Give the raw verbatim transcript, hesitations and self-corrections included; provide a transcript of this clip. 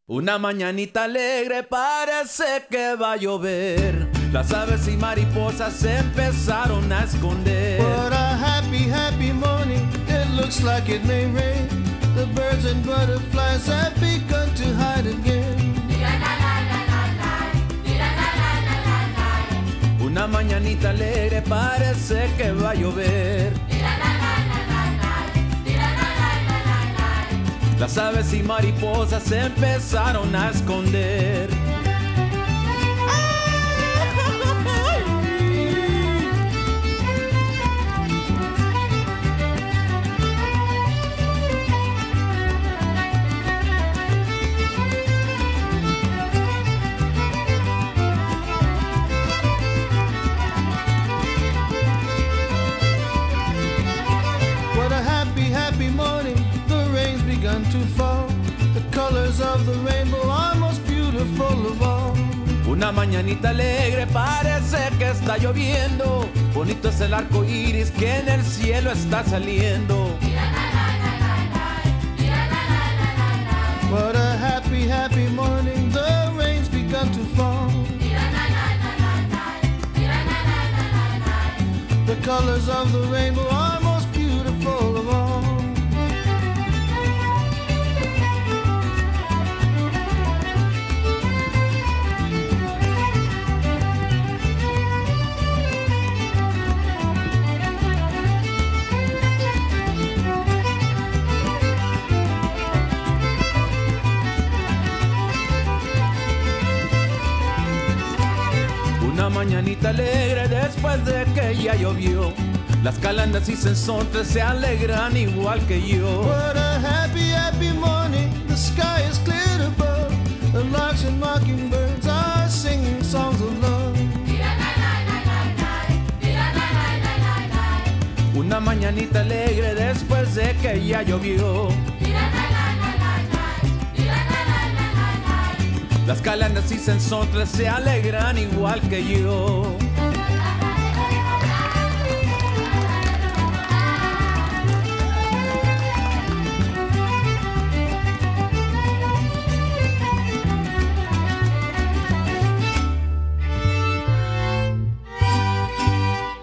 Una mañanita alegre parece que va a llover. Las aves y mariposas se empezaron a esconder. What a happy, happy morning. It looks like it may rain. The birds and butterflies have begun to hide again. Una mañanita alegre parece que va a llover. Las aves y mariposas se empezaron a esconder. What a happy, happy morning. The rain's begun to fall. The colors of the rainbow are most beautiful of all. Una mañanita alegre parece que está lloviendo. Bonito es el arco iris que en el cielo está saliendo. What a happy, happy morning. The rain's begun to fall. The colors of the rainbow are most beautiful of all. Una mañanita alegre después de que ya llovió. Las calandras y sensontes se alegran igual que yo. What a happy, happy morning. The sky is clear above. The larks and mockingbirds are singing songs of love. Una mañanita alegre después de que ya llovió. Las calandras y sensontes se alegran igual que yo.